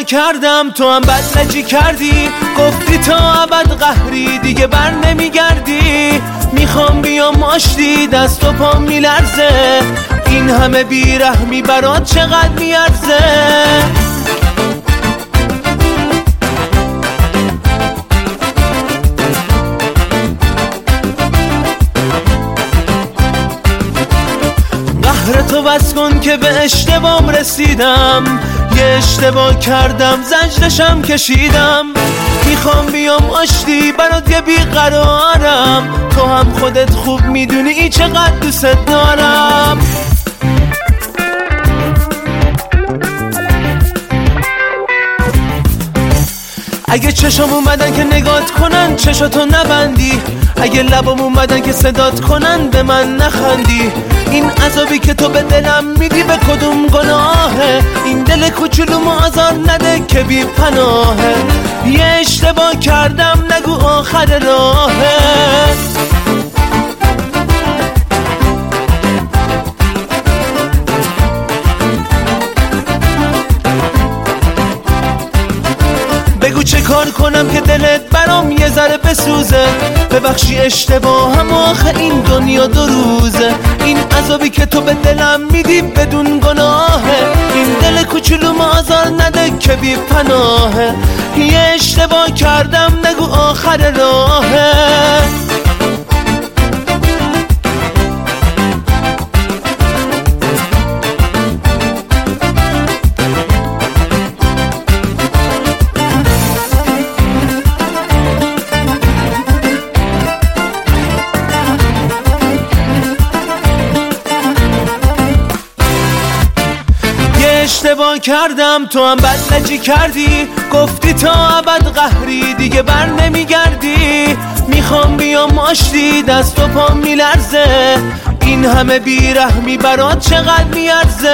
کردم تو هم بدلجی کردی، گفتی تا ابد قهری دیگه بر نمیگردی. میخوام بیام آشتی دست و پام میلرزه، این همه بیرحمی برات چقدر میارزه. قهر تو بس کن که به اشتباهم رسیدم، یه اشتباه کردم زجرشم کشیدم. میخوام بیام آشتی برات یه بیقرارم، تو هم خودت خوب میدونی چقدر دوست دارم. اگه چشم اومدن که نگات کنن چشاتو نبندی، اگه لبام اومدن که صدات کنن به من نخندی. این عذابی که تو به دلم میدی به کدوم گناهه؟ این دل کوچولو آزار نده که بی پناهه. یه اشتباه کردم نگو آخر راهه. بگو چه کار کنم که دلت برام یه ذره بسوزه، ببخشی اشتباهم آخه این دنیا دو روزه. این عذابی که تو به دلم میدی بدون گناهه، این دل کوچولو آزار نده که بی پناهه. یه اشتباه کردم نگو آخر راهه. اشتباه کردم تو هم بدلجی کردی، گفتی تا ابد قهری دیگه بر نمیگردی. میخوام بیام آشتی دست و پام میلرزه، این همه بیرحمی برات چقدر میارزه.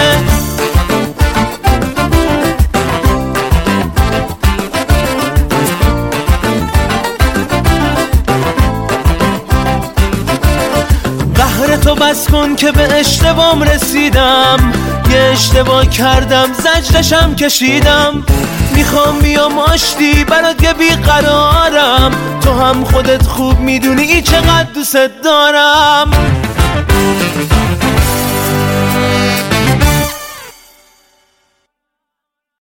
قهر تو بس کن که به اشتباهم رسیدم، یه اشتباه کردم زجرشم کشیدم. میخوام بیام آشتی برات یه بیقرارم، تو هم خودت خوب میدونی چقدر دوست دارم.